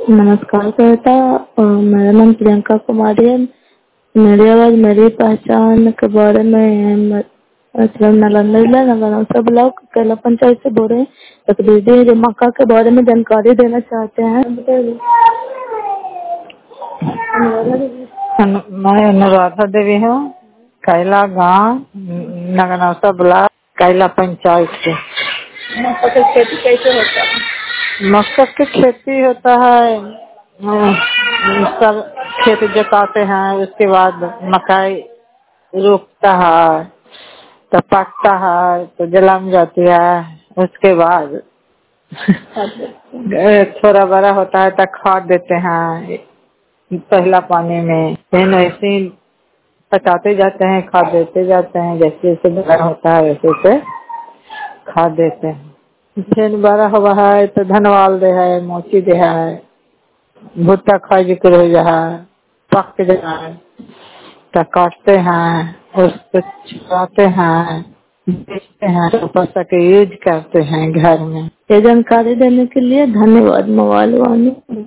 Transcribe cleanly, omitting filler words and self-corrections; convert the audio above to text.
नमस्कार कहता। मेरा नाम प्रियंका कुमारी है। मेरी आवाज मेरी पहचान के बारे में है। मतलब नालंदा जिला नगर ब्लॉक कैला पंचायत से बोल रहे हैं। एक दीदी है जो मक्का के बारे में जानकारी देना चाहते हैं। मैं अनुराधा देवी हूँ। कैला गांव नगनौसा ब्लॉक कैला पंचायत से। मक्का की खेती कैसे होता है? मक्का की खेती होता है, सब खेत जोताते हैं, उसके बाद मकई रोपता है, तो पकता है तो जलाम जाती है। उसके बाद थोड़ा बड़ा होता है तो खाद देते हैं पहला पानी में, फिर ऐसे ही पचाते जाते हैं, खाद देते जाते हैं। जैसे जैसे बड़ा होता है वैसे वैसे खाद देते हैं। फिर बड़ा हुआ है तो धनवाल दे है, मोची दे है, भुट्टा खाई जिक्र हो जाए, पक जाए तो काटते हैं, उसको चुराते हैं, बेचते हैं, तो पैसा के यूज करते हैं घर में। ये जानकारी देने के लिए धन्यवाद। मोबाइल वाले